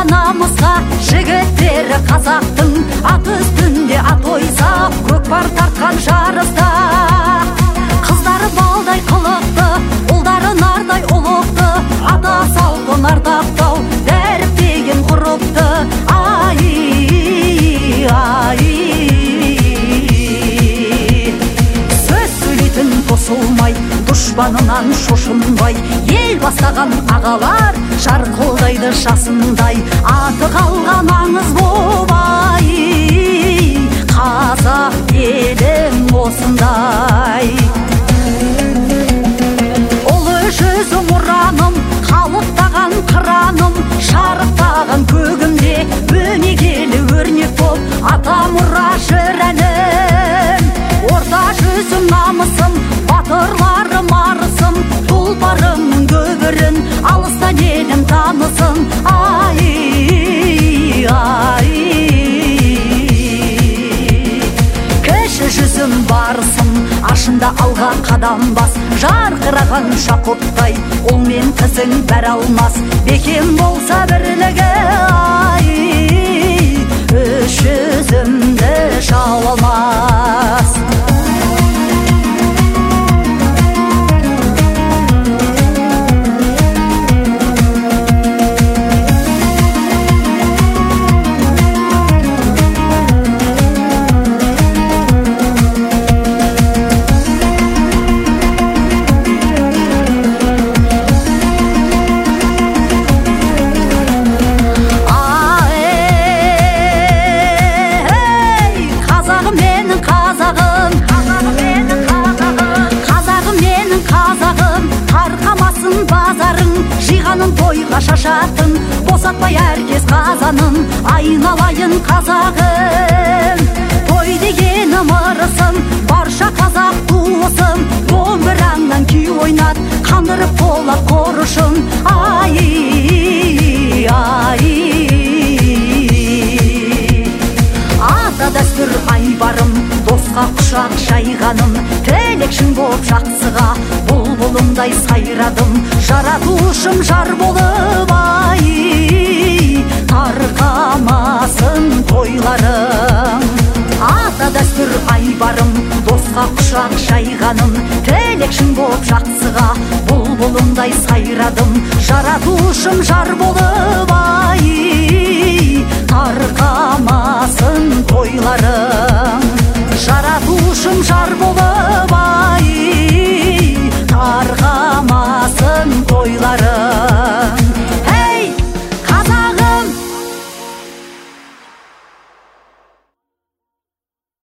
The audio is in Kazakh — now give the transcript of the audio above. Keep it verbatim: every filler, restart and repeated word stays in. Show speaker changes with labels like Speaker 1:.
Speaker 1: намысқа жігіттері қазақтың ат үстінде ат ойсап көкпар тартқан жарыста қыздары балдай қылықты ұлдары нардай ұлықты ата салтын ардақтау дәріптеген ғұрыпты ай ай сөз сөйлейтін тосылмай дұшпанынан шошынбай ел бастаған ағалар жарқылдайды жасындай аты қалған аңыз болай қазақ елім осындай ұлы жүзім ұраным қалықтаған қыраным шарықтаған көгімде өнегелі өрнек боп ата мұра жырәнім орта жүзім намысым батырларым арысым тұлпарымның көбірін алыстан елім танысын ай ай кіші жүзім барысым ашында алға қадам бас жарқыраған шақұттай ұл мен қызың бәрі алмас бекем болса бірлігі ай үш жүзімді жау алмас тойға шашатын босатпай әркез қазанын айналайын қазағым той дегенім ырысым барша қазақ туысым домбыраңнан күй ойнат қандырып қола қорышын ай ай ата дәстүр айбарым досқа құшақ жайғаным тілекшің боп жақсыға бұлбұлымдай сайрадым жаратушым жар болып ай тарқамасын тойларым ата дәстүр айбарым досқа құшақ жайғаным тілекшің боп жақсыға бұлбұлымдай сайрадым жаратушым жар болып ай тарқа